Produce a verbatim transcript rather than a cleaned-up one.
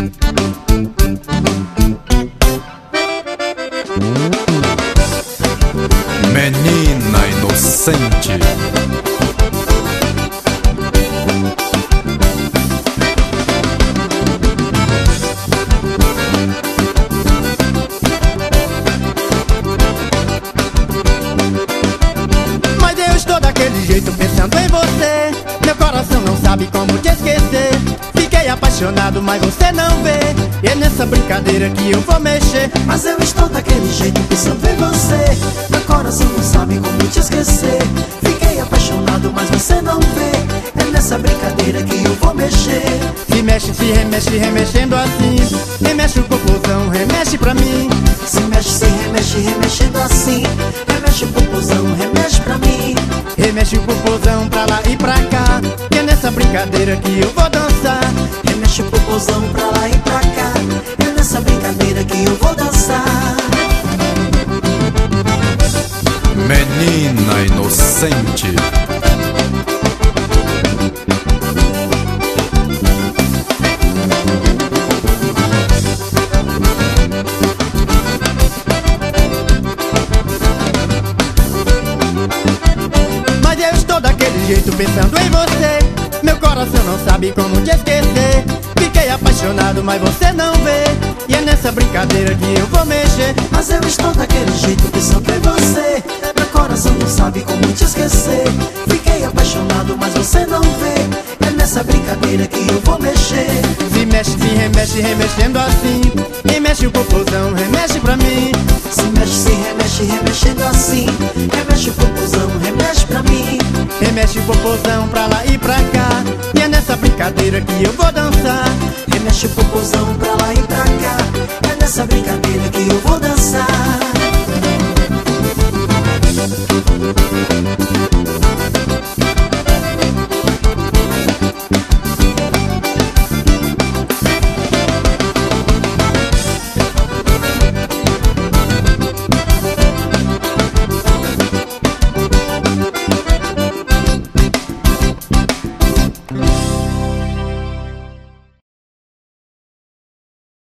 Menina inocente. Mas eu estou daquele jeito pensando em você. Meu coração não sabe como te esquecer. Fiquei apaixonado, mas você não vê. E é nessa brincadeira que eu vou mexer. Mas eu estou daquele jeito pensando em você. Meu coração não sabe como te esquecer. Fiquei apaixonado, mas você não vê. É nessa brincadeira que eu vou mexer. Se mexe, se remexe, remexendo assim. Remexe o popozão, remexe pra mim. Se mexe, se remexe, remexendo assim. Remexe o popozão, remexe pra mim. Remexe o popozão pra lá e pra cá. E é nessa brincadeira que eu vou dançar. Remexe o popozão pra lá e pra cá. É nessa brincadeira que eu vou dançar. Menina inocente. Mas eu estou daquele jeito pensando em você. Meu coração não sabe como te esquecer. Fiquei apaixonado, mas você não vê. E é nessa brincadeira que eu vou mexer. Mas eu estou daquele jeito pensando em você. Meu coração não sabe como te esquecer. Fiquei apaixonado, mas você não vê. É nessa brincadeira que eu vou mexer. Se mexe, se remexe, remexendo assim. Remexe o popozão, remexe pra mim. Se mexe, se remexe, remexendo assim. Remexe o popozão, remexe pra mim. Remexe o popozão pra lá e pra cá. E é nessa brincadeira que eu vou dançar. Remexe o popozão pra lá e pra cá. É nessa brincadeira que eu vou dançar.